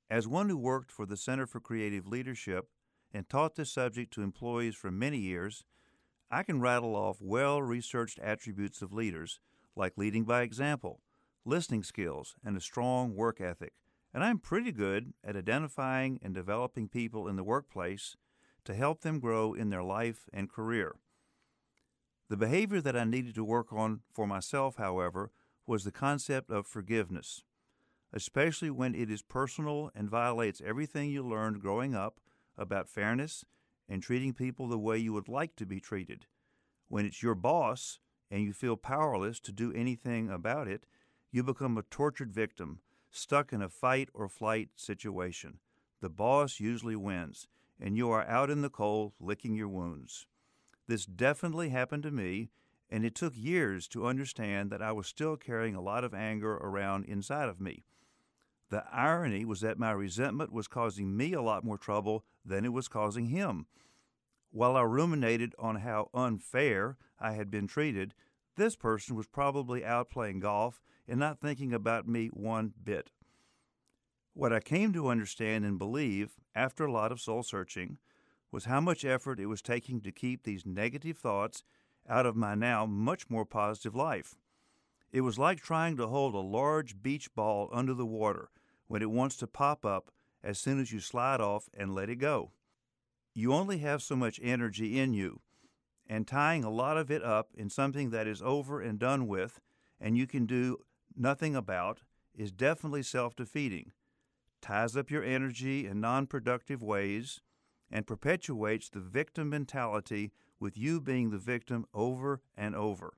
As one who worked for the Center for Creative Leadership and taught this subject to employees for many years, I can rattle off well-researched attributes of leaders, like leading by example, listening skills, and a strong work ethic. And I'm pretty good at identifying and developing people in the workplace to help them grow in their life and career. The behavior that I needed to work on for myself, however, was the concept of forgiveness, especially when it is personal and violates everything you learned growing up about fairness and treating people the way you would like to be treated. When it's your boss and you feel powerless to do anything about it, you become a tortured victim, stuck in a fight or flight situation. The boss usually wins, and you are out in the cold licking your wounds. This definitely happened to me, and it took years to understand that I was still carrying a lot of anger around inside of me. The irony was that my resentment was causing me a lot more trouble than it was causing him. While I ruminated on how unfair I had been treated, this person was probably out playing golf and not thinking about me one bit. What I came to understand and believe, after a lot of soul-searching, was how much effort it was taking to keep these negative thoughts out of my now much more positive life. It was like trying to hold a large beach ball under the water when it wants to pop up as soon as you slide off and let it go. You only have so much energy in you, and tying a lot of it up in something that is over and done with and you can do nothing about is definitely self-defeating, ties up your energy in non-productive ways, and perpetuates the victim mentality with you being the victim over and over.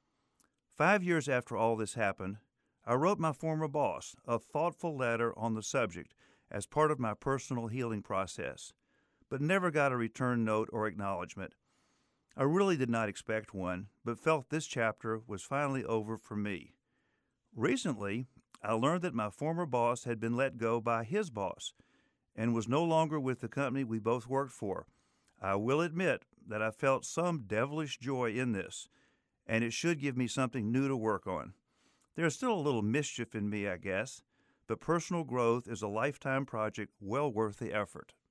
5 years after all this happened, I wrote my former boss a thoughtful letter on the subject as part of my personal healing process, but never got a return note or acknowledgement. I really did not expect one, but felt this chapter was finally over for me. Recently, I learned that my former boss had been let go by his boss and was no longer with the company we both worked for. I will admit that I felt some devilish joy in this, and it should give me something new to work on. There's still a little mischief in me, I guess, but personal growth is a lifetime project well worth the effort.